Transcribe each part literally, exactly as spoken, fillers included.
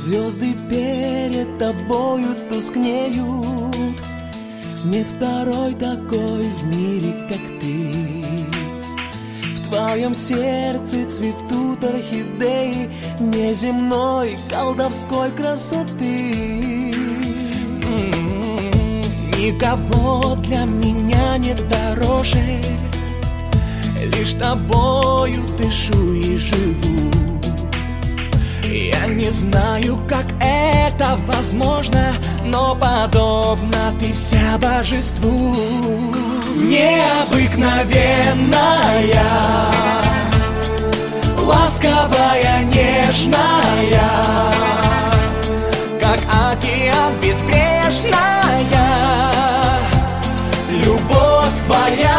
Звезды перед тобою тускнеют. Нет второй такой в мире, как ты. В твоем сердце цветут орхидеи неземной колдовской красоты. Никого для меня нет дороже, лишь тобою дышу и живу. Я не знаю, как это возможно, но подобно ты вся божеству. Необыкновенная, ласковая, нежная, как океан безбрежная, любовь твоя.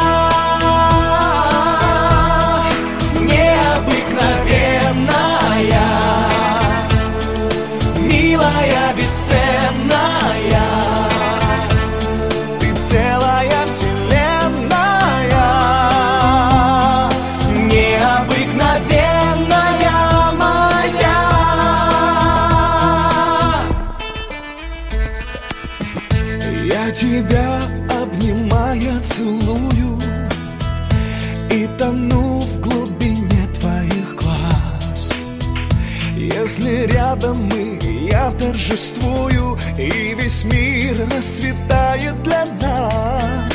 Тебя обнимая целую и тону в глубине твоих глаз. Если рядом мы, я торжествую, и весь мир расцветает для нас.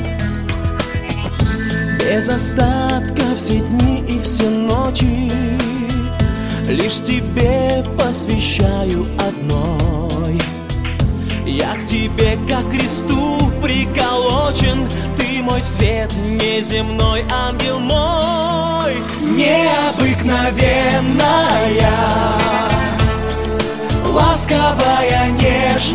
Без остатка все дни и все ночи лишь тебе посвящаю одной. Я к тебе, как к кресту приколочен, ты мой свет неземной, ангел мой. Необыкновенная, ласковая, нежная,